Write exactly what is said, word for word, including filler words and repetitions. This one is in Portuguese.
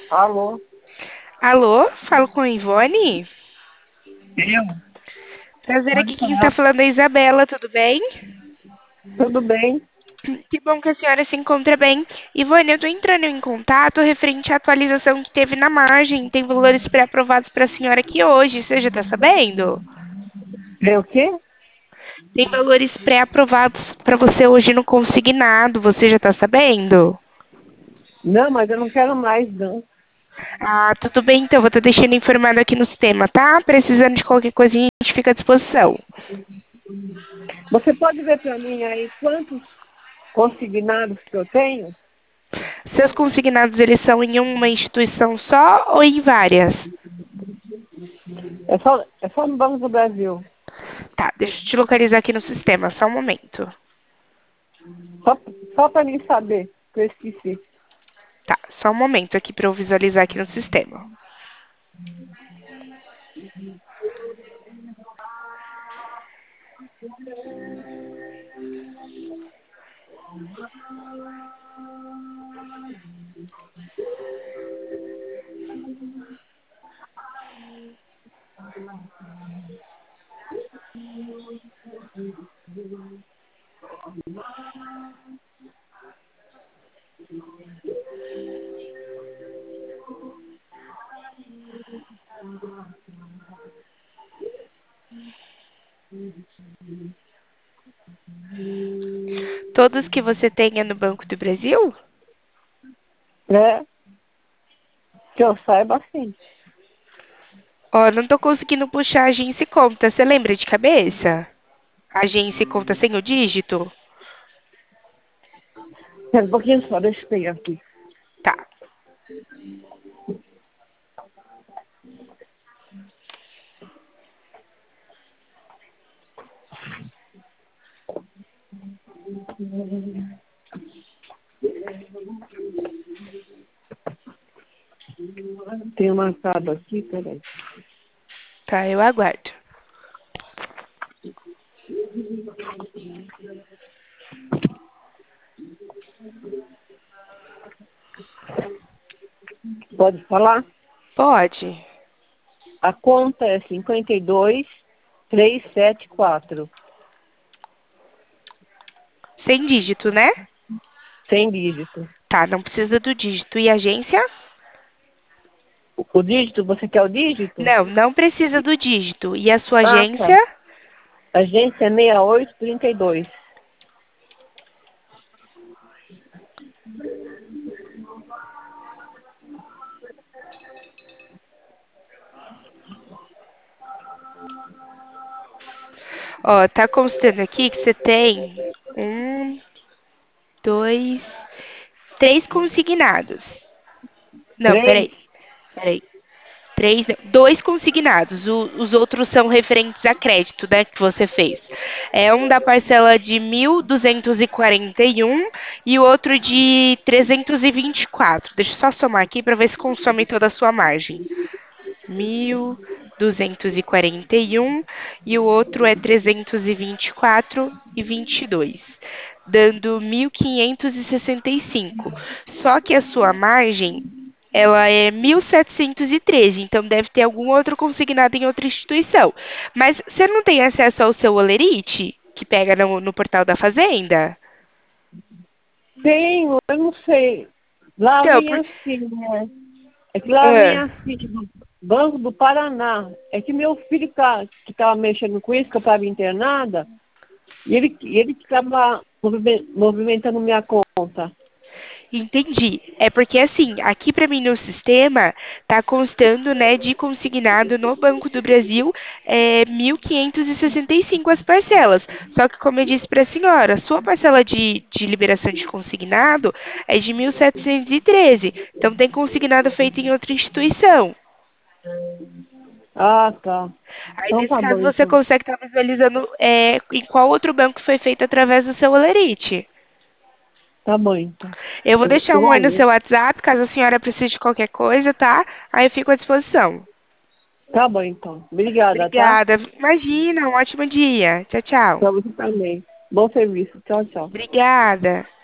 Alô? Alô, falo com a Ivone? Eu? Prazer, Pode aqui quem está falar. falando é a Isabela, tudo bem? Tudo bem? Que bom que a senhora se encontra bem. Ivone, eu estou entrando em contato referente à atualização que teve na margem. Tem valores pré-aprovados para a senhora aqui hoje, você já está sabendo? É o quê? Tem valores pré-aprovados para você hoje no consignado, você já está sabendo? Não, mas eu não quero mais, não. Ah, tudo bem, então, vou estar deixando informado aqui no sistema, tá? Precisando de qualquer coisinha, a gente fica à disposição. Você pode ver para mim aí quantos consignados que eu tenho? Seus consignados, eles são em uma instituição só ou em várias? É só, é só no Banco do Brasil. Tá, deixa eu te localizar aqui no sistema, só um momento. Só, só para mim saber, que eu esqueci. Tá, só um momento aqui para eu visualizar aqui no sistema. Todos que você tenha no Banco do Brasil? É, que eu saiba sim. Ó, não tô conseguindo puxar agência e conta. Você lembra de cabeça? Agência e conta sem o dígito? Espera um pouquinho só, deixa eu pegar aqui. Tá. Tenho marcado aqui, peraí. Tá, eu aguardo. Pode falar? Pode. A conta é cinquenta e dois, trezentos e setenta e quatro. Sem dígito, né? Sem dígito. Tá, não precisa do dígito. E agência? O, o dígito, você quer o dígito? Não, não precisa do dígito. E a sua Ah, tá. agência? Agência é seis oito três dois. Ó, tá constando aqui que você tem um, dois, três consignados. Não, Três? peraí. Peraí. Três, não, dois consignados. O- os outros são referentes a crédito, né, que você fez. É um da parcela de mil duzentos e quarenta e um e o outro de trezentos e vinte e quatro. Deixa eu só somar aqui para ver se consome toda a sua margem. Mil duzentos e quarenta e um e o outro é trezentos e vinte e quatro e vinte e dois, dando mil quinhentos e sessenta e cinco. Só que a sua margem ela é mil setecentos e treze, então deve ter algum outro consignado em outra instituição. Mas você não tem acesso ao seu Olerite, que pega no, no portal da Fazenda? Tenho, eu não sei. Lá Então, vem por... assim, né? É que lá vem ah, assim, do Banco do Paraná. É que meu filho tá, que estava mexendo com isso, que eu estava internada, e ele, ele que estava movimentando minha conta. entendi. É porque assim, aqui para mim no sistema tá constando, né, de consignado no Banco do Brasil é, mil quinhentos e sessenta e cinco as parcelas. Só que como eu disse para a senhora, a sua parcela de, de liberação de consignado é de mil setecentos e treze. Então tem consignado feito em outra instituição. Ah, tá. Aí Então nesse tá caso bom, você então. consegue estar visualizando é, em qual outro banco foi feito através do seu Olerite. Tá bom, então. Eu vou Eu, deixar eu um oi no olho. seu WhatsApp, caso a senhora precise de qualquer coisa, tá? Aí eu fico à disposição. Tá bom, então. Obrigada, tá? Obrigada. Imagina, um ótimo dia. Tchau, tchau. Pra você também. Bom serviço. Tchau, tchau. Obrigada.